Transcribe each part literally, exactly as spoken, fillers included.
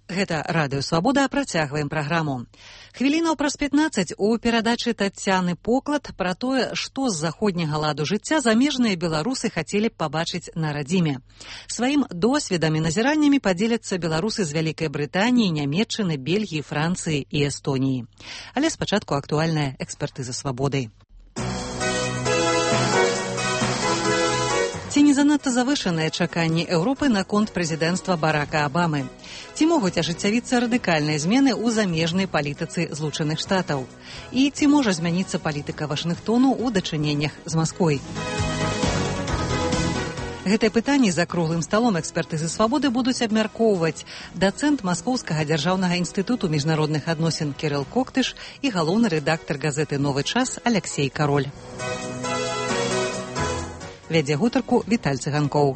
Гэта Радыё Свабода, працягваем праграму. Хвілінаў праз пятнаццаць у перадачы Таццяны Поклад пра тое, што з заходняга ладу жыцця замежныя беларусы хацелі б пабачыць на радзіме. Сваім досведам і назіраннямі падзеляцца беларусы з Вялікай Брытаніі, Нямецчыны, Бельгіі, Францыі і Эстоніі. Але спачатку актуальная экспертыза Свабоды. Ці не занадта завышаныя чаканні Еўропы наконт прэзідэнцтва Барака Абамы? Ці могуць ажыццявіцца радыкальныя змены ў замежнай палітыцы Злучаных Штатаў? І ці можа змяніцца палітыка Вашынгтону ў дачыненнях з Масквой? Гэтыя пытанні за круглым сталом экспертызы Свабоды будуць абмяркоўваць дацэнт Маскоўскага дзяржаўнага інстытуту міжнародных адносін Кірыл Коктыш і галоўны рэдактар газеты «Новы час» Аляксей Кароль. Вядзе гутарку Віталь Цыганкоў.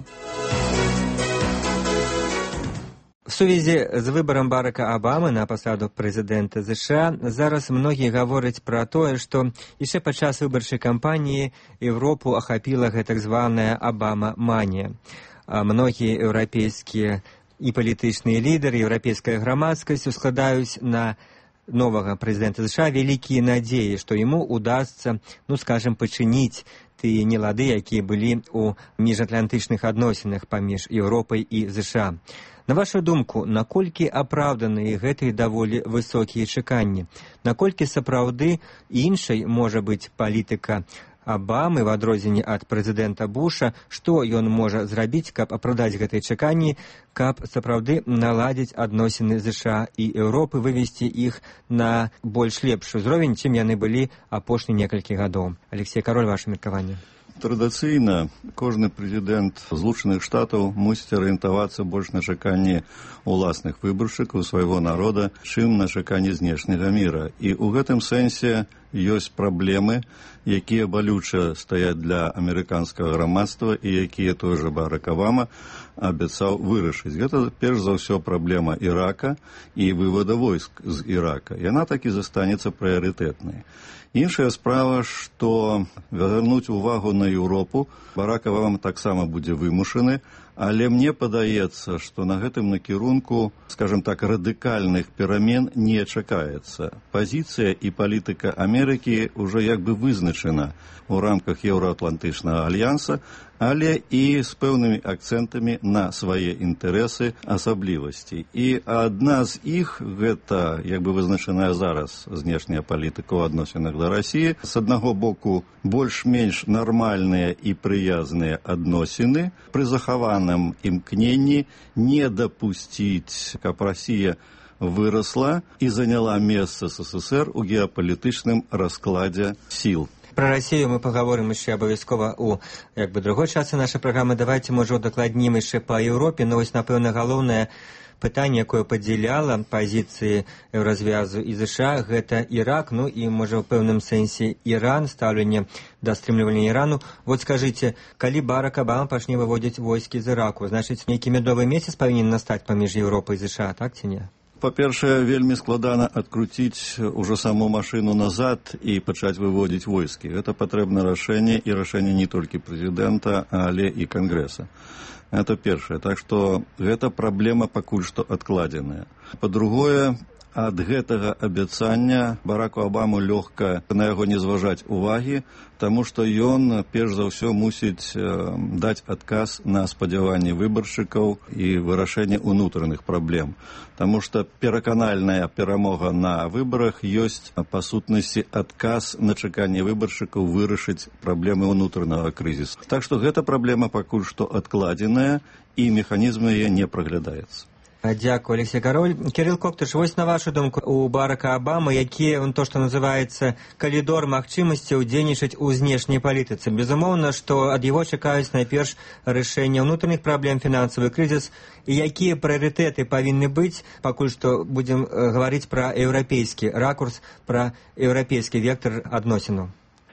В сувязі з выбарам Барака Абамы на пасаду прэзідэнта ЗША зараз многія гавораць пра тое, што яшчэ падчас выбарчай кампаніі Еўропу ахапіла гэтак званая Абама-манія. Многія еўрапейскія і палітычныя лідары, еўрапейская грамадскасць ускладаюць на новага прэзідэнта ЗША вялікія надзеі, што яму удасца, ну скажем, пачыніць тыя нелады, якія былі ў міжатлантычных адносінах паміж Еўропай і ЗША. На вашу думку, наколькі апраўданыя гэтыя даволі высокія чаканні? Наколькі сапраўды іншай можа быць палітыка Абамы в адрозненне ад прэзідэнта Буша? Што ён можа зрабіць, каб апраўдаць гэтыя чаканні, каб сапраўды наладзіць адносіны ЗША і Еўропы, вывесці іх на больш лепшы ўзровень, чым яны былі апошнія некалькі гадоў? Алексей Кароль, ваше меркаванне. Традыцыйна кожны прэзідэнт Злучаных Штатаў мусіць арыентавацца больш на чаканні ўласных выбаршчыкаў свайго народа, чым на чаканні знешняга міра. І ў гэтым сэнсе ёсць праблемы, якія балюча стаяць для амерыканскага грамадства і якія той жа Барак Абама абяцаў вырашыць. Гэта перш за ўсё праблема Ірака і вывода войск з Ірака. Яна так і застанецца прыярытэтнай. Іншая справа, што вярнуць увагу на Еўропу Барак Абама таксама будзе вымушаны, але мне падаецца, што на гэтым накірунку, скажем так, радыкальных перамен не чакаецца. Пазіцыя і палітыка Амерыкі ўжо як бы вызначана ў рамках Еўраатлантычнага альянса, але і з пэўнымі акцэнтамі на свае інтарэсы, асаблівасці. І адна з іх, гэта як бы вызначаная зараз знешняя палітыка ў адносінах да Расіі, з аднаго боку больш-менш нармальныя і прыязныя адносіны, пры захаваным імкненні не дапусціць, каб Расія вырасла і заняла месца СССР у геапалітычным раскладзе сіл. Про Россию мы поговорим еще обовязково у як бы другой части нашей программы. Давайте, может, докладнім еще по Европе. Но ось, напевно, головне питання, яке поділяла позиції Еўразвязу і ЗША, гэта Ирак, ну и, может, в певном сенсе Иран, ставление до стрімлювання Ирану. Вот скажите, калі Барак Обама пачне выводить войски из Ираку, значит, некий медовый месяц повинен настать паміж Европой и ЗША, так ці не? Па-першае, вельмі складана адкруціць ужо саму машыну назад і пачаць выводзіць войскі. Гэта патрэбна рашэнне, і рашэнне не толькі прэзідэнта, але і кангрэса. Это першае. Так што гэта праблема пакуль што адкладзеная. Па-другое, ад гэтага абяцання Бараку Абаму лёгка на яго не зважаць увагі, таму што ён, перш за ўсё, мусіць э, даць адказ на спадзяванні выбаршчыкаў і вырашэнне ўнутраных праблем. Таму што пераканальная перамога на выбарах ёсць, па сутнасці, адказ на чаканне выбаршчыкаў вырашыць праблемы ўнутранага крызісу. Так што гэта праблема пакуль што адкладзеная, і механізм яе не праглядаецца. Дякую, Алексей Кароль. Кірыл Коктыш, вось на вашу думку, у Барака Обамы, які он то, што называецца калідор магчымасцяў дзейнічаць у знешняй палітыцы. Безумоўна, што ад яго чакаюць найперш рашэння ўнутраных праблем, фінансавы крызіс, і якія прыярытэты павінны быць, пакуль што будзем гаварыць пра еўрапейскі ракурс, пра еўрапейскі вектор адносінаў.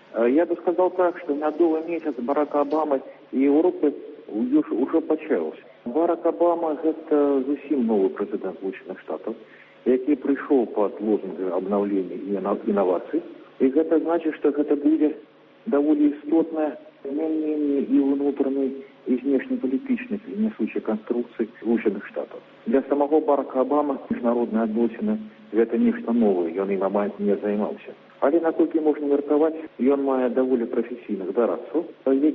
Я бы сказал так, что медовый месяц Барака Обамы и Европы уже почався. Барак Обама – это зусім новый президент Злучаных Штатов, який пришел под лозунгом обновления и инноваций. И это значит, что это будет довольно истотное изменение и внутренней і знешнепалітычных і нясучай канструкцый Злучаных Штатаў. Для самого Барака Обамы міжнародныя адносіны гэта нешта новае, ён ім амаль не займаўся. Але наколькі можна меркаваць, ён мае даволі прафесійных дарадцаў,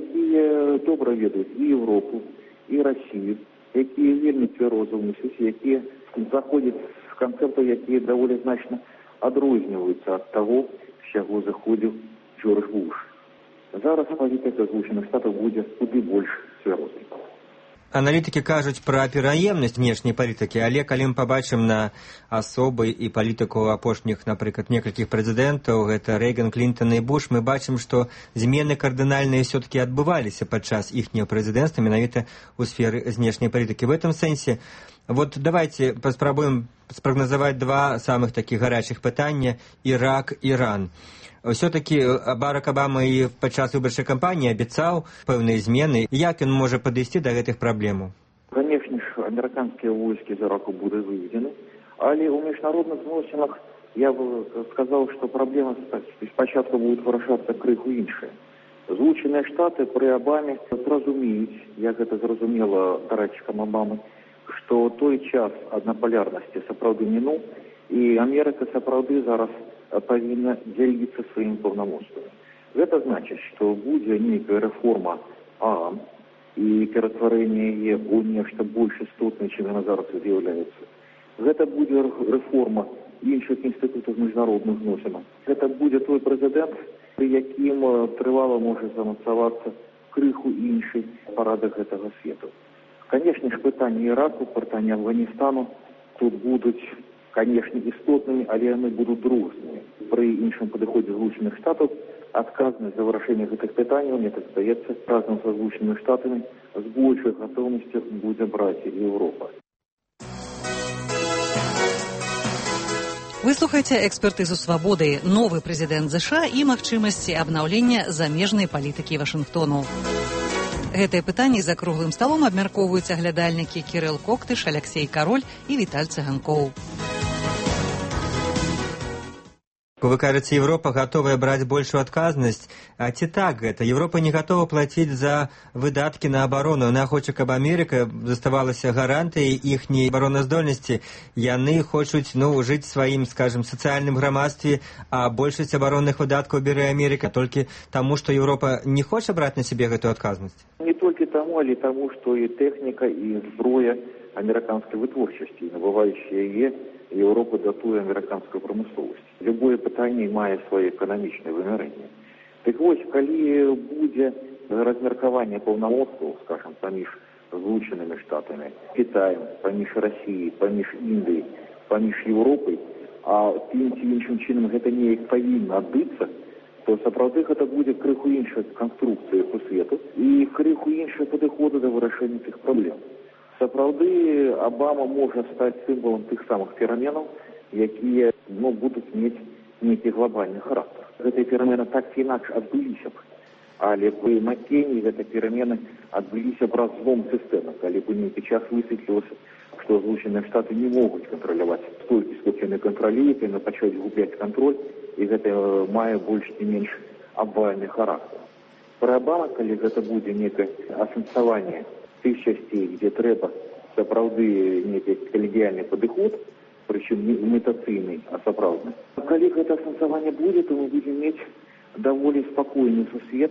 якія добра ведаюць і Еўропу, і Расію, якія вельмі цвяроза мысляць, якія заходзяць з канцэптаў, якія даволі значна адрозніваюцца ад таго, з чаго заходзіў Джордж Буш. Зараз палітыка Злучаных Штатаў будзе куды больш цвярозай. Аналітыкі кажуць пра пераемнасць знешняй палітыкі, але калі мы пабачым на асобы і палітыку апошніх, напрыклад, некалькіх прэзідэнтаў, гэта Рэйган, Клінтон і Буш, мы бачым, што змены кардынальныя ўсё-такі адбываліся падчас іхняга прэзідэнцтва менавіта ў сферы знешняй палітыкі. В этом сэнсе, вот давайте паспрабуем спрагназаваць два самых такіх гарячых пытання: Ірак, Іран. Все-таки Барак Обама і падчас выбарчай кампаніі абяцаў пэўныя змены. Як ён можа падысці да гэтых праблемаў? Конечно ж, амерыканскія войскі з Іраку будуць выведзены, але ў міжнародных зносінах я бы сказаў, што праблема спачатку будуць вырашацца крыху іншая. Злучаныя Штаты пры Обаме зразумеюць, як гэта зразумела дарадчыкам Обамы, што той час аднаполярнасці сапраўды мінуў, і Амерыка сапраўды зараз павінна дзяліцца сваім паўнамоцтвам. Гэта значыць, што будзе нейкая рэформа ААН і ператварэнне яе ў нешта больш істотнае, чым яна зараз з'яўляецца. Гэта будзе рэформа іншых інстытутаў міжнародных зносінаў. Гэта будзе той прэзідэнт, пры якім трывала можа замацавацца крыху іншы парадак гэтага свету. Канешне ж, пытанні Іраку, пытанні Афганістану тут будуць, конечно, істотнымі, але яны будуць другаснымі. Пры іншым падыходзе Злучаных Штатаў адказнасць за вырашэнне гэтых пытанняў, мне так здаецца, разам са Злучанымі Штатамі з большай гатоўнасцю будзе браць Еўропа. Вы слухаеце экспертызу свабоды, новы прэзідэнт ЗША і магчымасці абнаўлення замежнай палітыкі Вашынгтону. Гэтыя пытанні за круглым сталом абмяркоўваюць аглядальнікі Кірыл Коктыш, Аляксей Кароль і Віталь Цыганкоў. Вы кажаце, Европа гатовая браць большую адказнасць. А ці так гэта? Европа не гатова плаціць за выдаткі на абарону. Яна хоча, каб Амерыка заставалася гарантыяй іхняй абароназдольнасці. Яны хочуць, ну, жыць сваім, скажем, сацыяльным грамадстве, а большасць абаронных выдаткаў бере Амерыка толькі таму, што Европа не хоча браць на сябе гэтую адказнасць. Не толькі таму, але таму, што і тэхніка, і зброя амерыканскай вытворчасці, набываючы яе, Еўропа датуе амерыканскую прамысловасць. Любое пытанне мае свае эканамічнае вымярэнне. Так вось, калі будзе размеркаванне паўнамоцтваў, скажем, паміж Злучанымі Штатамі, Кітаем, паміж Расіяй, паміж Індыяй, паміж Еўропай, а тым ці іншым чынам гэта неяк павінна адбыцца, то сапраўды гэта будзе крыху іншая канструкцыя по свету і крыху іншыя падыходы да вырашэння тых праблем. Сапраўды, Обама можа стаць сімвалам тых самых пераменаў, якія, ну, будуць мець нейкі глобальны характар. Гэтыя перамены так ці інакш адбыліся б, але пры Маккейне гэтыя перамены адбыліся б разлом сістэмы, калі б нейкі час высветлілася, што Злучаныя Штаты не могуць кантраляваць столькі, сколькі яны кантралююць, яны пачаюць губляць кантроль, і гэта мае больш ці менш абвальны характар. Пры Обама, калі гэта будзе нейкае асэнсаванне тых часцей, дзе трэба сапраўды нейкі калегіяльны падыход, прычым не імітацыйны, а сапраўдны. Калі гэта асэнсаванне будзе, то мы будзем мець даволі спакойны сусвет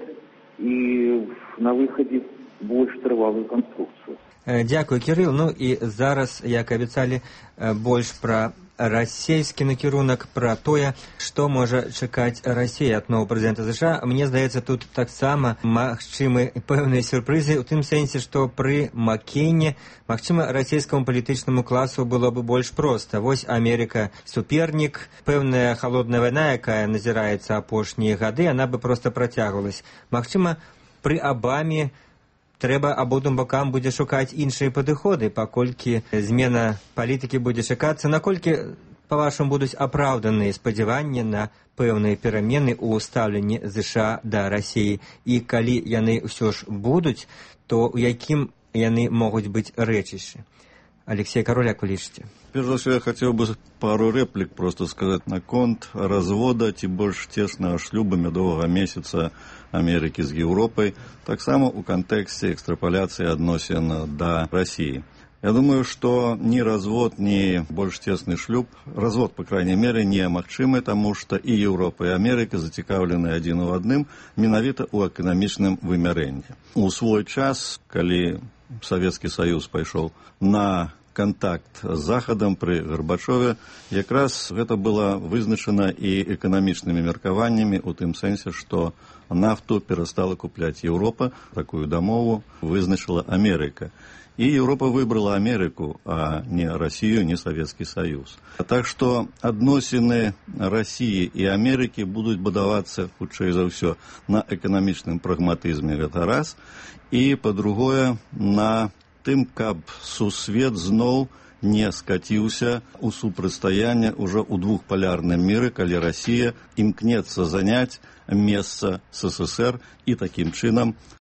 і на выхадзе больш трывалую канструкцыю. Дзякую, Кірыл. Ну і зараз, як абяцалі, больш пра расійскі накірунак, пра тое, што можа чакаць Расія ад новага прэзідэнта ЗША. Мне здаецца, тут таксама магчымы пэўныя сюрпрызы, у тым сэнсе, што пры Маккейне, магчыма, расійскаму палітычнаму класу было бы больш проста. Вось Амерыка супернік, пэўная халодная вайна, якая назіраецца апошнія гады, яна бы проста працягвалась. Магчыма, пры Обаме трэба абодвум бокам будзе шукаць іншыя падыходы, паколькі змена палітыкі будзе чакацца. Наколькі, па-вашаму, будуць апраўданыя спадзяванні на пэўныя перамены ў стаўленні ЗША да Расіі? І калі яны ўсё ж будуць, то ў якім яны могуць быць рэчышчы? Алексей Король, как вы лічыце? Прежде всего, я хотел бы пару реплик просто сказать на конт развода ці больш цеснага шлюба медовага месяца Америки з Европой, так само у контексте экстраполяции адносін до России. Я думаю, что ни развод, ни больш тесный шлюб, развод, по крайней мере, не магчымы, потому что и Европа, и Америка зацікаўлены адзін у адным менавіта ў эканамічным вымярэнні. У свой час, калі Советский Союз пайшоў на контакт з Захадам пры Гарбачове, якраз гэта было вызначана і эканамічнымі меркаваннямі у тым сэнсе, што нафту перастала купляць Еўропа, такую дамову вызначила Америка. И Европа выбрала Америку, а не Россию, не Советский Союз. Так что адносіны России и Америки будут будавацца, хутчэй за ўсё, на эканамічным прагматызме, гэта раз, и, по-другое, на тым, каб сусвет зноў не скаціўся у супрацьстаянне ўжо ў двухполярным міры, калі Россия імкнецца заняць месца СССР и таким чынам